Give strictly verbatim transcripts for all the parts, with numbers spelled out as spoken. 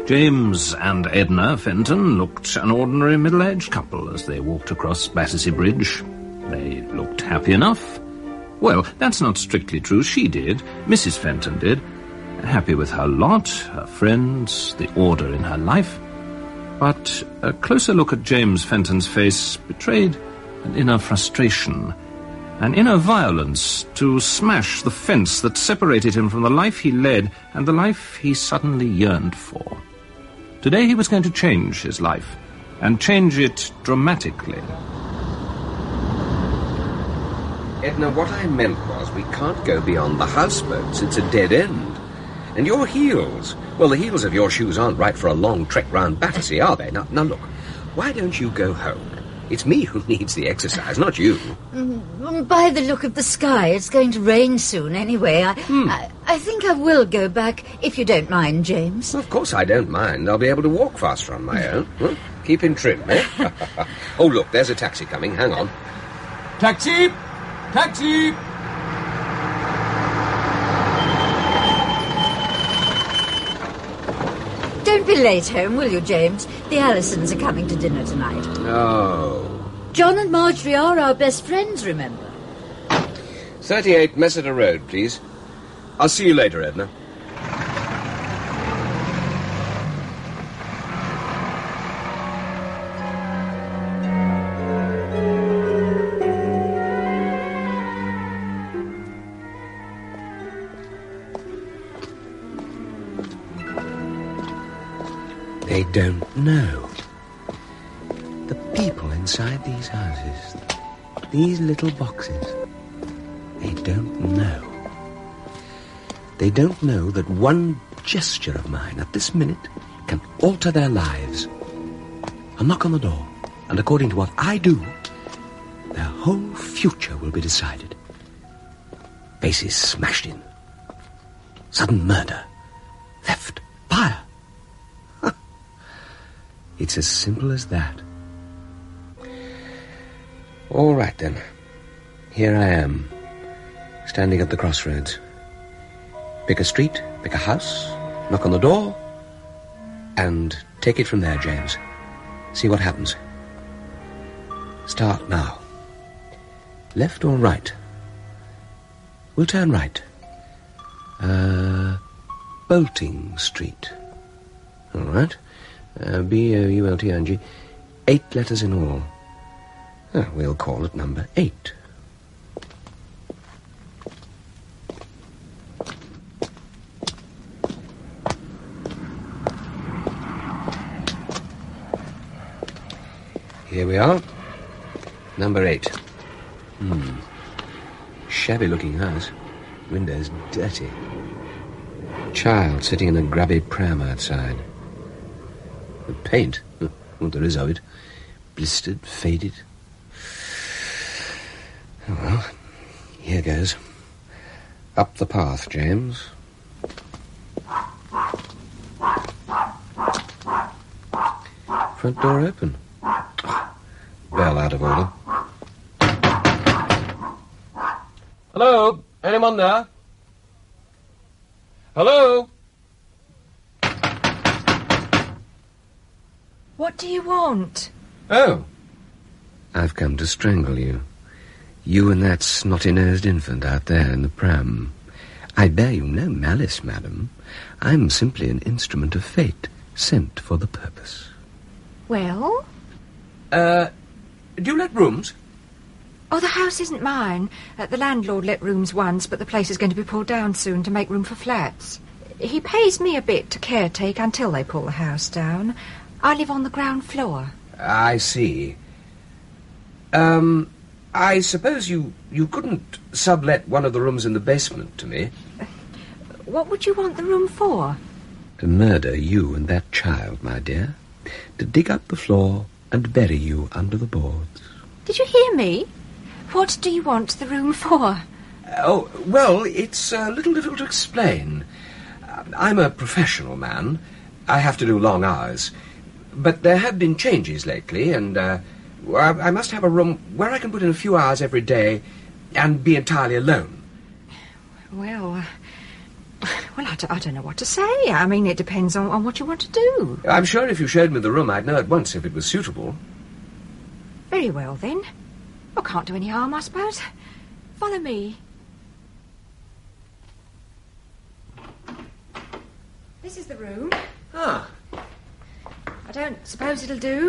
James and Edna Fenton looked an ordinary middle-aged couple as they walked across Battersea Bridge. They looked happy enough. Well, that's not strictly true. She did. Missus Fenton did. Happy with her lot, her friends, the order in her life. But a closer look at James Fenton's face betrayed an inner frustration, an inner violence to smash the fence that separated him from the life he led and the life he suddenly yearned for. Today he was going to change his life, and change it dramatically. Edna, what I meant was we can't go beyond the houseboats. It's a dead end. And your heels, well, the heels of your shoes aren't right for a long trek round Battersea, are they? Now, now look, why don't you go home? It's me who needs the exercise, not you. Mm, by the look of the sky, it's going to rain soon anyway. I, hmm. I, I think I will go back, if you don't mind, James. Of course I don't mind. I'll be able to walk faster on my own. Huh? Keep in trim, eh? Oh, look, there's a taxi coming. Hang on. Taxi! Taxi! Don't be late home, will you, James? The Allisons are coming to dinner tonight. Oh. John and Marjorie are our best friends, remember? thirty-eight Messiter Road, please. I'll see you later, Edna. They don't know. The people inside these houses, these little boxes, they don't know. They don't know that one gesture of mine at this minute can alter their lives. A knock on the door, and according to what I do, their whole future will be decided. Faces smashed in. Sudden murder. Theft. Fire. It's as simple as that. All right, then. Here I am, standing at the crossroads. Pick a street, pick a house, knock on the door, and take it from there, James. See what happens. Start now. Left or right? We'll turn right. Uh, Bolting Street. All right. Uh, B O U L T I N G. Eight letters in all. Oh, we'll call it number eight. Here we are. Number eight. Hmm. Shabby-looking house. Windows dirty. Child sitting in a grubby pram outside. The paint, what there is of it, blistered, faded. Oh, well, here goes. Up the path, James. Front door open. Bell out of order. Hello? Anyone there? Hello? What do you want? Oh. I've come to strangle you. You and that snotty-nosed infant out there in the pram. I bear you no malice, madam. I'm simply an instrument of fate, sent for the purpose. Well? Uh, do you let rooms? Oh, the house isn't mine. Uh, the landlord let rooms once, but the place is going to be pulled down soon to make room for flats. He pays me a bit to caretake until they pull the house down. I live on the ground floor. I see. Um, I suppose you, you couldn't sublet one of the rooms in the basement to me? What would you want the room for? To murder you and that child, my dear. To dig up the floor and bury you under the boards. Did you hear me? What do you want the room for? Oh, well, it's a little difficult to explain. I'm a professional man. I have to do long hours. But there have been changes lately, and uh, I must have a room where I can put in a few hours every day and be entirely alone. Well, Well, I, d- I don't know what to say. I mean, it depends on, on what you want to do. I'm sure if you showed me the room, I'd know at once if it was suitable. Very well, then. Well, can't do any harm, I suppose. Follow me. This is the room. Ah. I don't suppose it'll do.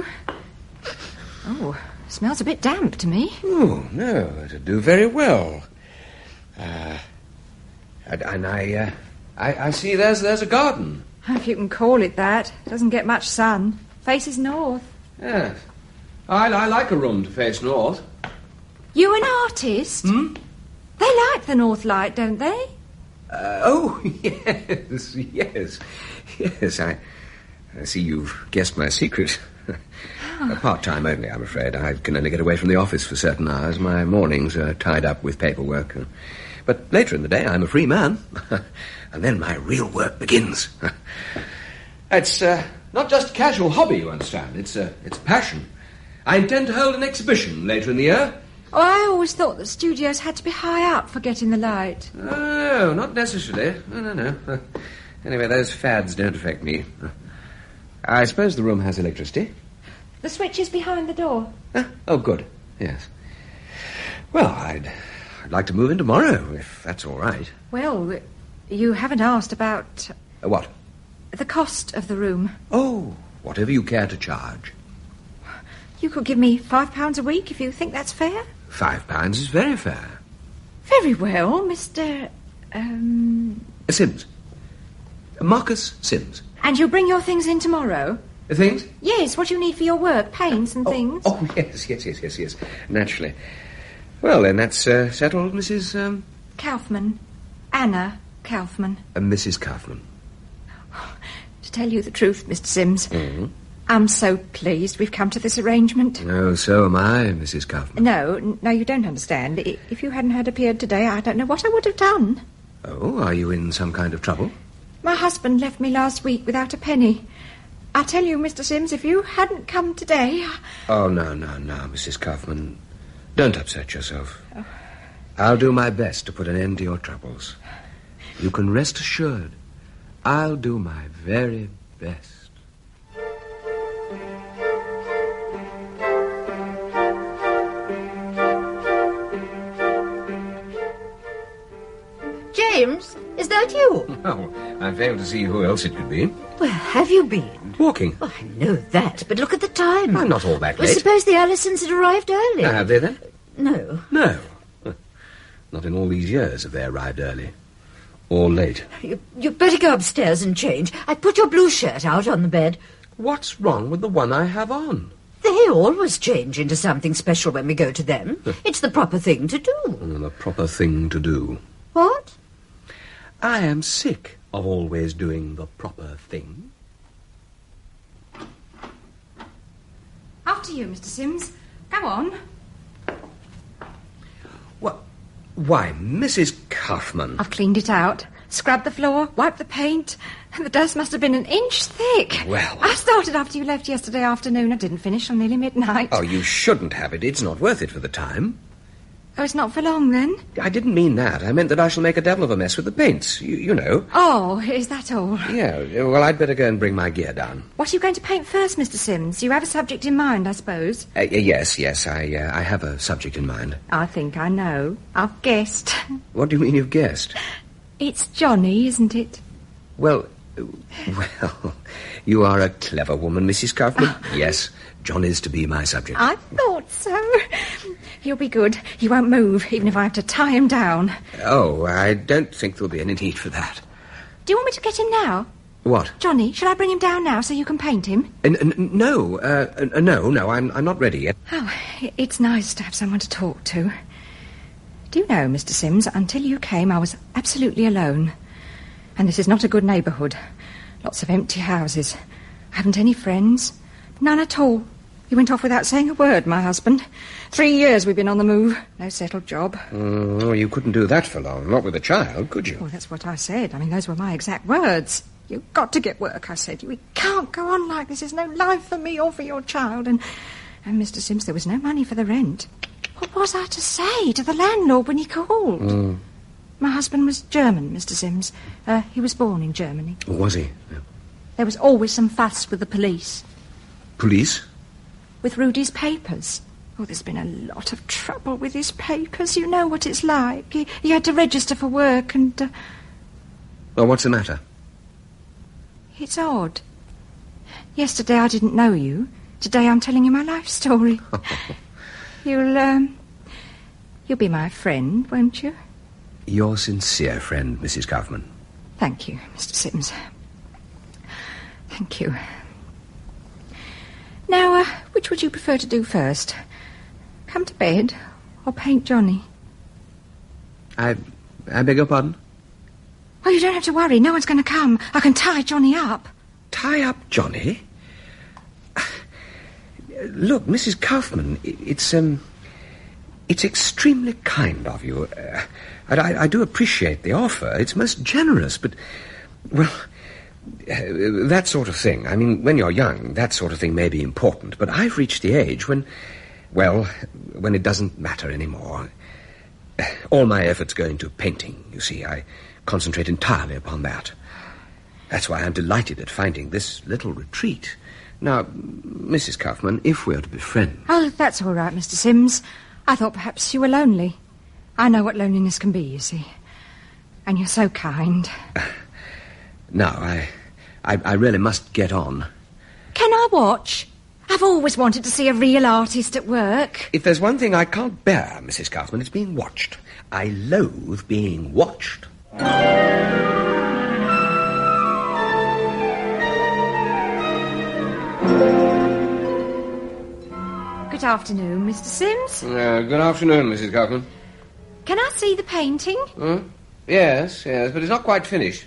Oh, smells a bit damp to me. Oh, no, it'll do very well. Uh, and, and I, uh, I, I see there's there's a garden. If you can call it that. It doesn't get much sun. Faces north. Yes. I, I like a room to face north. You an artist? Hmm? They like the north light, don't they? Uh, oh, yes, yes, yes, I, I see you've guessed my secret. Oh. Part-time only, I'm afraid. I can only get away from the office for certain hours. My mornings are tied up with paperwork. But later in the day, I'm a free man. And then my real work begins. It's uh, not just a casual hobby, you understand. It's, uh, it's a passion. I intend to hold an exhibition later in the year. Oh, I always thought that studios had to be high up for getting the light. Oh, no, not necessarily. No, no, no. Anyway, those fads don't affect me. I suppose the room has electricity. The switch is behind the door. Ah, oh, good. Yes. Well, I'd, I'd like to move in tomorrow, if that's all right. Well, you haven't asked about... Uh, what? The cost of the room. Oh, whatever you care to charge. You could give me five pounds a week if you think that's fair. Five pounds is very fair. Very well, Mister Um... Sims. Marcus Sims. And you'll bring your things in tomorrow? Things? Yes, what you need for your work, paints and oh, things. Oh, yes, yes, yes, yes, yes. Naturally. Well, then, that's uh, settled, Missus Um... Kaufman. Anna Kaufman. Uh, Missus Kaufman. To tell you the truth, Mister Sims, Mm-hmm. I'm so pleased we've come to this arrangement. Oh, so am I, Missus Kaufman. No, n- no, you don't understand. I- If you hadn't had appeared today, I don't know what I would have done. Oh, are you in some kind of trouble? My husband left me last week without a penny. I tell you, Mister Sims, if you hadn't come today... I... Oh, no, no, no, Missus Kaufman. Don't upset yourself. Oh. I'll do my best to put an end to your troubles. You can rest assured. I'll do my very best. James, is that you? Oh, I fail to see who else it could be. Where have you been? Walking. Oh, I know that, but look at the time. I'm not all that Well, late. suppose the Allisons had arrived early. Uh, have they then? No. No. Not in all these years have they arrived early. Or late. You, you'd better go upstairs and change. I put your blue shirt out on the bed. What's wrong with the one I have on? They always change into something special when we go to them. It's the proper thing to do. Mm, the proper thing to do. What? I am sick of always doing the proper thing. After you, Mister Sims. Go on. What? Why, Missus Kaufman. I've cleaned it out, scrubbed the floor, wiped the paint. The dust must have been an inch thick. Well. I started after you left yesterday afternoon. I didn't finish till nearly midnight. Oh, you shouldn't have it. It's not worth it for the time. Oh, it's not for long, then? I didn't mean that. I meant that I shall make a devil of a mess with the paints. You, you know. Oh, is that all? Yeah, well, I'd better go and bring my gear down. What are you going to paint first, Mister Sims? You have a subject in mind, I suppose. Uh, yes, yes, I, uh, I have a subject in mind. I think I know. I've guessed. What do you mean you've guessed? It's Johnny, isn't it? Well, uh, well, you are a clever woman, Missus Kaufman. Yes, John is to be my subject. I thought so. He'll be good. He won't move, even if I have to tie him down. Oh, I don't think there'll be any need for that. Do you want me to get him now? What? Johnny, shall I bring him down now so you can paint him? Uh, n- n- no, uh, uh, no, no, I'm, I'm not ready yet. Oh, it's nice to have someone to talk to. Do you know, Mister Sims, until you came, I was absolutely alone. And this is not a good neighbourhood. Lots of empty houses. I haven't any friends. None at all. He went off without saying a word, my husband. Three years we've been on the move. No settled job. Mm, well, you couldn't do that for long. Not with a child, could you? Well, that's what I said. I mean, those were my exact words. You've got to get work, I said. We can't go on like this. There's no life for me or for your child. And, and Mister Sims, there was no money for the rent. What was I to say to the landlord when he called? Mm. My husband was German, Mister Sims. Uh, he was born in Germany. Was he? Yeah. There was always some fuss with the police. Police? With Rudy's papers. Oh, there's been a lot of trouble with his papers. You know what it's like. He, he had to register for work and... Uh, Well, what's the matter? It's odd. Yesterday I didn't know you. Today I'm telling you my life story. You'll, um... You'll be my friend, won't you? Your sincere friend, Missus Kaufman. Thank you, Mister Sims. Thank you. Now, uh, which would you prefer to do first? Come to bed or paint Johnny? I... I beg your pardon? Oh, you don't have to worry. No one's going to come. I can tie Johnny up. Tie up Johnny? Look, Missus Kaufman, it's, um... It's extremely kind of you. Uh, and I, I do appreciate the offer. It's most generous, but... Well, uh, that sort of thing. I mean, when you're young, that sort of thing may be important. But I've reached the age when... Well, when it doesn't matter anymore. All my efforts go into painting, you see. I concentrate entirely upon that. That's why I'm delighted at finding this little retreat. Now, Missus Kaufman, if we're to be friends... Oh, that's all right, Mister Sims. I thought perhaps you were lonely. I know what loneliness can be, you see. And you're so kind. Uh, now, I, I... I really must get on. Can I watch? I've always wanted to see a real artist at work. If there's one thing I can't bear, Missus Kaufman, it's being watched. I loathe being watched. Good afternoon, Mister Sims. Uh, good afternoon, Missus Kaufman. Can I see the painting? Hmm? Yes, yes, but it's not quite finished.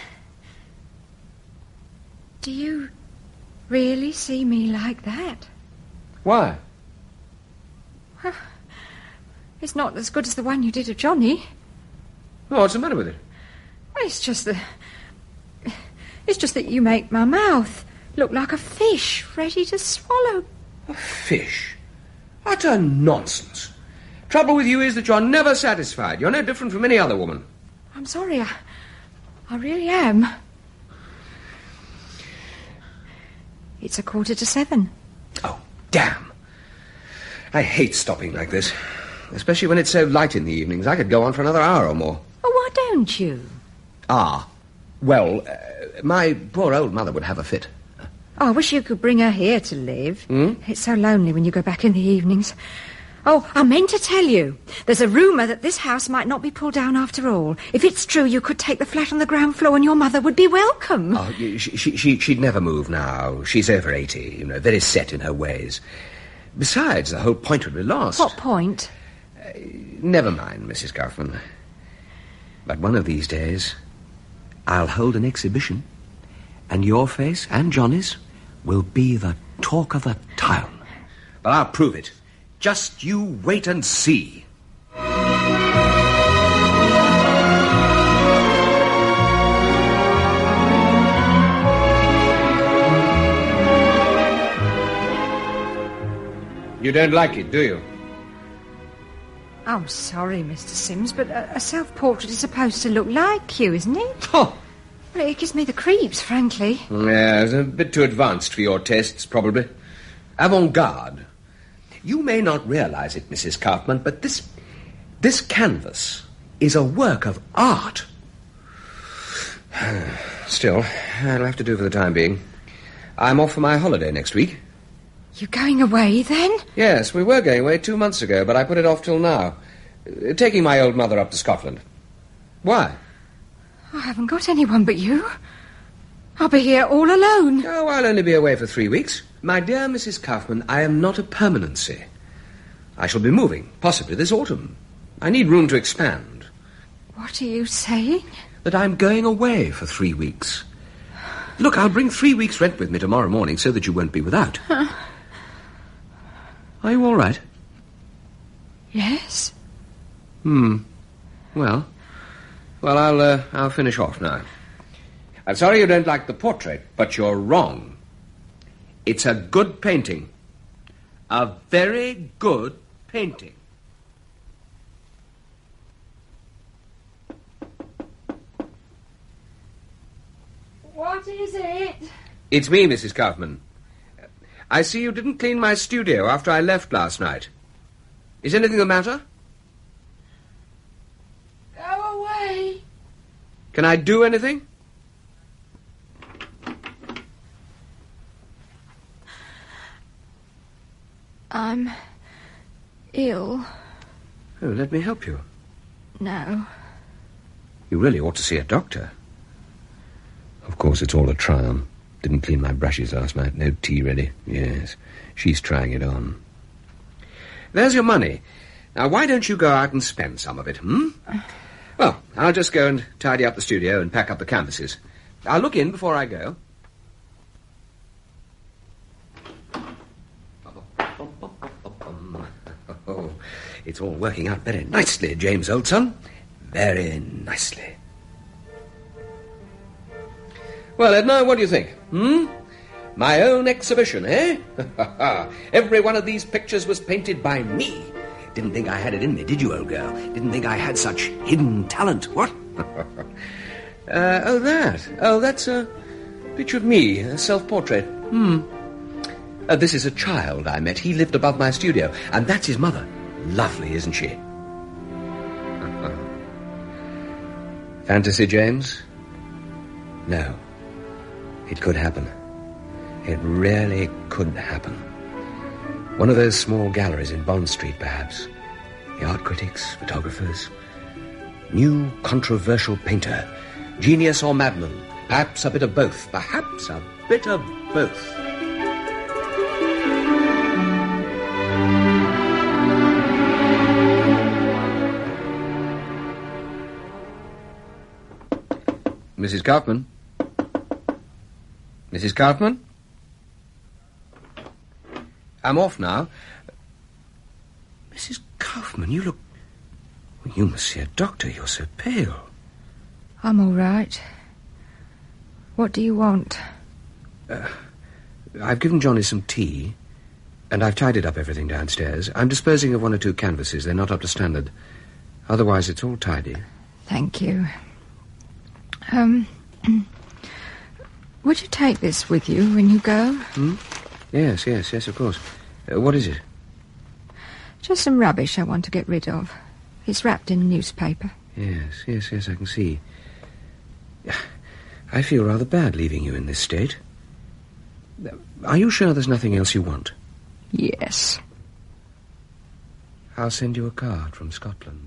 Do you really see me like that? Why? Well, it's not as good as the one you did of Johnny. Oh, what's the matter with it? It's just that... It's just that you make my mouth look like a fish ready to swallow. A fish? Utter nonsense. Trouble with you is that you're never satisfied. You're no different from any other woman. I'm sorry, I, I really am. It's a quarter to seven. Oh, damn. I hate stopping like this. Especially when it's so light in the evenings. I could go on for another hour or more. Well, why don't you? Ah, well, uh, my poor old mother would have a fit. Oh, I wish you could bring her here to live. Hmm? It's so lonely when you go back in the evenings. Oh, I meant to tell you. There's a rumour that this house might not be pulled down after all. If it's true, you could take the flat on the ground floor and your mother would be welcome. Oh, she, she, she, she'd never move now. She's over eighty, you know, very set in her ways. Besides, the whole point would be lost. What point? Uh, never mind, Missus Kaufman. But one of these days, I'll hold an exhibition, and your face and Johnny's will be the talk of the town. But I'll prove it. Just you wait and see. You don't like it, do you? I'm sorry, Mister Sims, but a, a self-portrait is supposed to look like you, isn't it? Oh. Well, it gives me the creeps, frankly. Yes, a bit too advanced for your tastes, probably. Avant-garde. You may not realize it, Missus Kaufman, but this... this canvas is a work of art. Still, that'll have to do for the time being. I'm off for my holiday next week. You're going away, then? Yes, we were going away two months ago, but I put it off till now. Uh, taking my old mother up to Scotland. Why? I haven't got anyone but you. I'll be here all alone. Oh, I'll only be away for three weeks. My dear Missus Kaufman, I am not a permanency. I shall be moving, possibly this autumn. I need room to expand. What are you saying? That I'm going away for three weeks. Look, I'll bring three weeks' rent with me tomorrow morning so that you won't be without. Huh? Are you all right? Yes. Hmm. Well... Well, I'll, uh, I'll finish off now. I'm sorry you don't like the portrait, but you're wrong. It's a good painting. A very good painting. What is it? It's me, Missus Kaufman. I see you didn't clean my studio after I left last night. Is anything the matter? Go away. Can I do anything? I'm ill. Oh, let me help you. No. You really ought to see a doctor. Of course, it's all a try-on. Didn't clean my brushes last night. No tea ready. Yes, she's trying it on. There's your money. Now, why don't you go out and spend some of it, hmm? Well, I'll just go and tidy up the studio and pack up the canvases. I'll look in before I go. Oh, it's all working out very nicely, James, old son. Very nicely. Well, Edna, what do you think? Hmm? My own exhibition, eh? Every one of these pictures was painted by me. Didn't think I had it in me, did you, old girl? Didn't think I had such hidden talent, what? uh, oh, that. Oh, that's a picture of me, a self-portrait. Hmm. Uh, this is a child I met. He lived above my studio, and that's his mother. Lovely, isn't she? Fantasy, James? No. It could happen. It really could happen. One of those small galleries in Bond Street, perhaps. The art critics, photographers. New controversial painter. Genius or madman. Perhaps a bit of both. Perhaps a bit of both. Missus Kaufman? Missus Kaufman? I'm off now. Missus Kaufman, you look... Well, you must see a doctor. You're so pale. I'm all right. What do you want? Uh, I've given Johnny some tea, and I've tidied up everything downstairs. I'm disposing of one or two canvases. They're not up to standard. Otherwise, it's all tidy. Thank you. Um... Would you take this with you when you go? Hmm? Yes, yes, yes, of course. Uh, what is it? Just some rubbish I want to get rid of. It's wrapped in newspaper. Yes, yes, yes, I can see. I feel rather bad leaving you in this state. Are you sure there's nothing else you want? Yes. I'll send you a card from Scotland.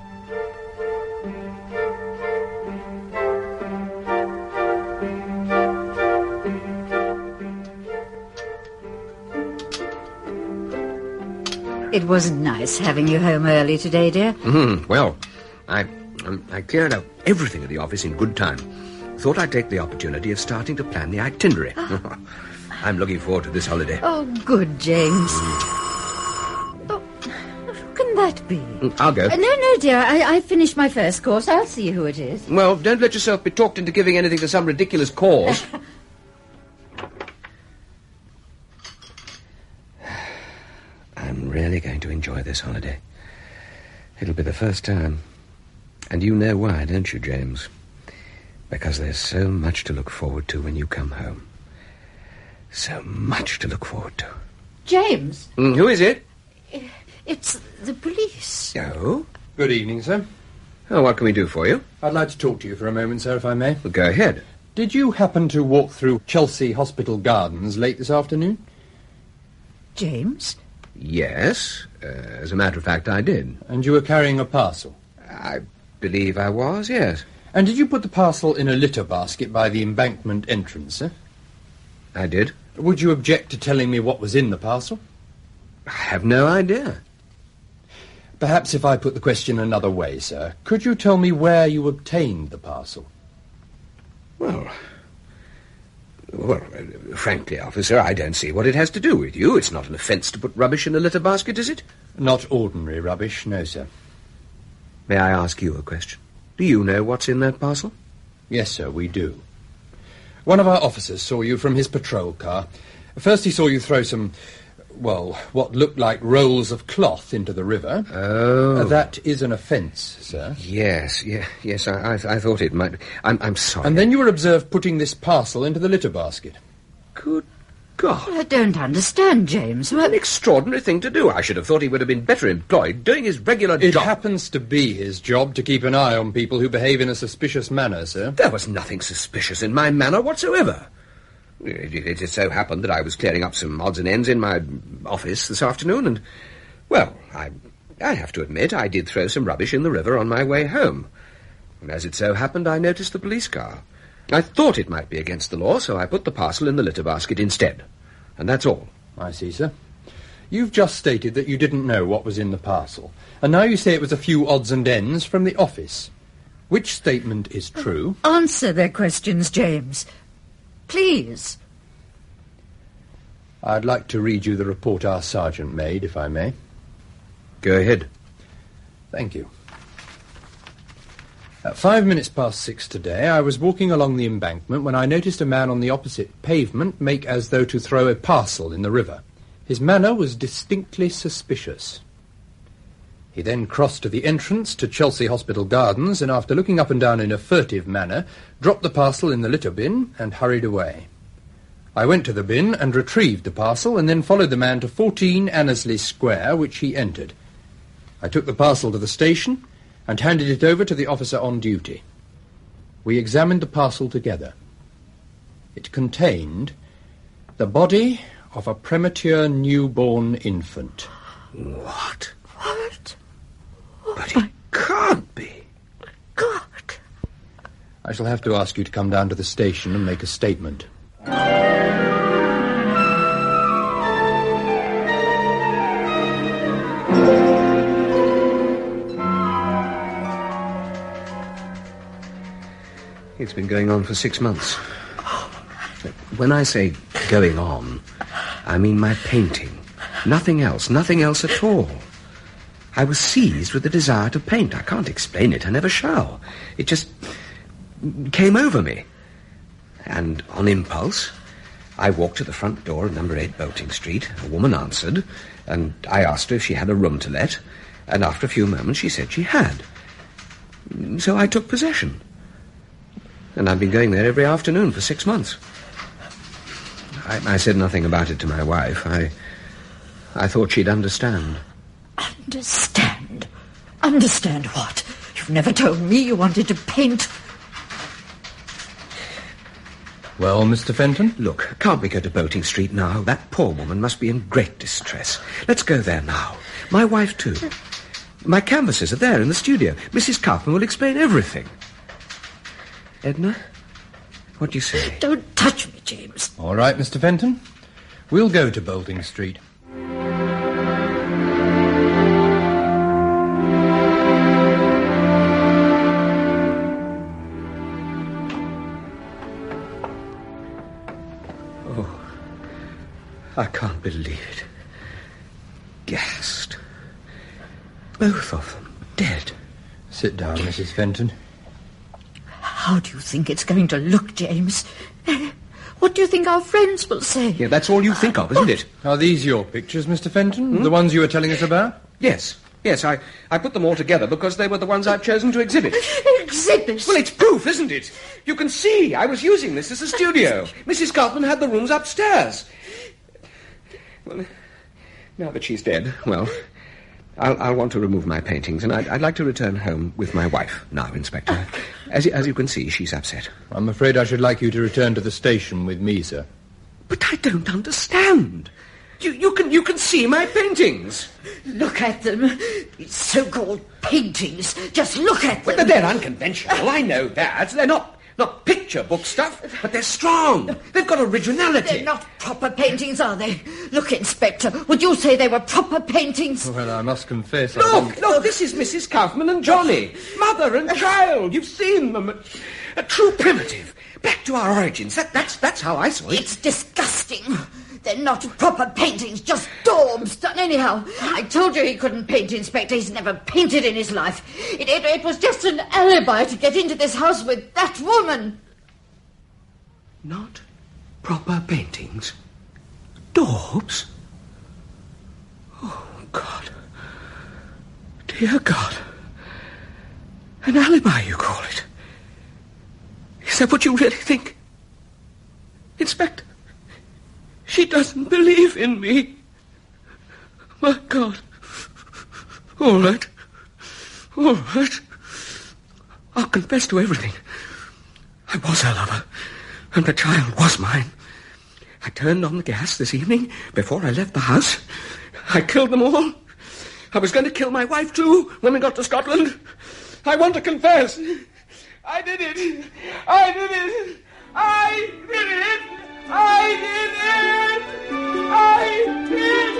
It wasn't nice having you home early today, dear. Mm, well, I, um, I cleared out everything at the office in good time. Thought I'd take the opportunity of starting to plan the itinerary. I'm looking forward to this holiday. Oh, good, James. Oh, who can that be? I'll go. Uh, no, no, dear. I, I finished my first course. I'll see who it is. Well, don't let yourself be talked into giving anything to some ridiculous cause. I'm really going to enjoy this holiday. It'll be the first time. And you know why, don't you, James? Because there's so much to look forward to when you come home. So much to look forward to. James? Mm, who is it? It's the police. Oh? Good evening, sir. Oh, what can we do for you? I'd like to talk to you for a moment, sir, if I may. Well, go ahead. Did you happen to walk through Chelsea Hospital Gardens late this afternoon? James? Yes. Uh, as a matter of fact, I did. And you were carrying a parcel? I believe I was, yes. And did you put the parcel in a litter basket by the embankment entrance, sir? I did. Would you object to telling me what was in the parcel? I have no idea. Perhaps if I put the question another way, sir, could you tell me where you obtained the parcel? Well... Well, uh, frankly, officer, I don't see what it has to do with you. It's not an offence to put rubbish in a litter basket, is it? Not ordinary rubbish, no, sir. May I ask you a question? Do you know what's in that parcel? Yes, sir, we do. One of our officers saw you from his patrol car. First he saw you throw some... well, what looked like rolls of cloth into the river. Oh. Uh, that is an offence, sir. Yes, yeah, yes, I, I, I thought it might be. I'm, I'm sorry. And then you were observed putting this parcel into the litter basket. Good God. I don't understand, James. What an extraordinary thing to do. I should have thought he would have been better employed doing his regular It job. happens to be his job to keep an eye on people who behave in a suspicious manner, sir. There was nothing suspicious in my manner whatsoever. It, it, it just so happened that I was clearing up some odds and ends in my office this afternoon, and, well, I, I have to admit I did throw some rubbish in the river on my way home. And as it so happened, I noticed the police car. I thought it might be against the law, so I put the parcel in the litter basket instead. And that's all. I see, sir. You've just stated that you didn't know what was in the parcel, and now you say it was a few odds and ends from the office. Which statement is true? Answer their questions, James. Please. I'd like to read you the report our sergeant made, if I may. Go ahead. Thank you. At five minutes past six today, I was walking along the embankment when I noticed a man on the opposite pavement make as though to throw a parcel in the river. His manner was distinctly suspicious. He then crossed to the entrance to Chelsea Hospital Gardens and, after looking up and down in a furtive manner, dropped the parcel in the litter bin and hurried away. I went to the bin and retrieved the parcel and then followed the man to fourteen Annesley Square, which he entered. I took the parcel to the station and handed it over to the officer on duty. We examined the parcel together. It contained the body of a premature newborn infant. What? What? But it can't be. God. I shall have to ask you to come down to the station and make a statement. It's been going on for six months. When I say going on, I mean my painting. Nothing else, nothing else at all. I was seized with the desire to paint. I can't explain it, I never shall. It just came over me. And on impulse, I walked to the front door of number eight Bolting Street. A woman answered, and I asked her if she had a room to let, and after a few moments she said she had. So I took possession. And I've been going there every afternoon for six months. I, I said nothing about it to my wife. I, I thought she'd understand. Understand? Understand what? You've never told me you wanted to paint. Well, Mister Fenton? Look, can't we go to Bolting Street now? That poor woman must be in great distress. Let's go there now. My wife, too. My canvases are there in the studio. Missus Kaufman will explain everything. Edna, what do you say? Don't touch me, James. All right, Mister Fenton. We'll go to Bolting Street. Oh, I can't believe it. Gassed. Both of them dead. Sit down, Missus Fenton. How do you think it's going to look, James? What do you think our friends will say? Yeah, that's all you think of, isn't it? Are these your pictures, Mister Fenton? Hmm? The ones you were telling us about? Yes. Yes, I, I put them all together because they were the ones I've chosen to exhibit. Exhibit? Well, it's proof, isn't it? You can see I was using this as a studio. Missus Kaufman had the rooms upstairs. Well, now that she's dead, well, I'll, I'll want to remove my paintings, and I'd, I'd like to return home with my wife now, Inspector. As, as you can see, she's upset. I'm afraid I should like you to return to the station with me, sir. But I don't understand. You, you can you can see my paintings. Look at them. These so-called paintings. Just look at them. Well, they're unconventional, I know that. They're not, not picture book stuff, but they're strong. They've got originality. They're not proper paintings, are they? Look, Inspector, would you say they were proper paintings? Well, I must confess... I Look, didn't... look, this is Missus Kaufman and Johnny. Mother and child. You've seen them. A, a true primitive. Back to our origins. That, that's, that's how I saw it. It's disgusting. They're not proper paintings, just daubs done anyhow. I told you he couldn't paint, Inspector. He's never painted in his life. It, it, it was just an alibi to get into this house with that woman. Not proper paintings? Daubs? Dear God. An alibi, you call it? Is that what you really think? Inspector, she doesn't believe in me. My God. All right. All right. I'll confess to everything. I was her lover, and the child was mine. I turned on the gas this evening before I left the house. I killed them all. I was going to kill my wife, too, when we got to Scotland. I want to confess. I did it. I did it. I did it. I did it. I did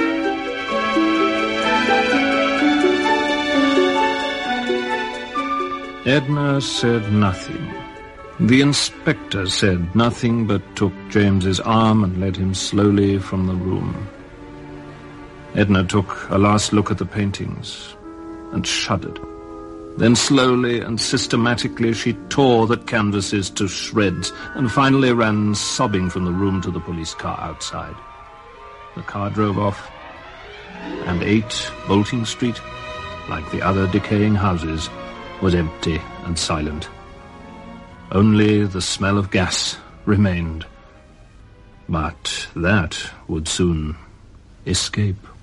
it. Edna said nothing. The inspector said nothing but took James's arm and led him slowly from the room. Edna took a last look at the paintings and shuddered. Then slowly and systematically she tore the canvases to shreds and finally ran sobbing from the room to the police car outside. The car drove off, and eight Bolting Street, like the other decaying houses, was empty and silent. Only the smell of gas remained. But that would soon escape.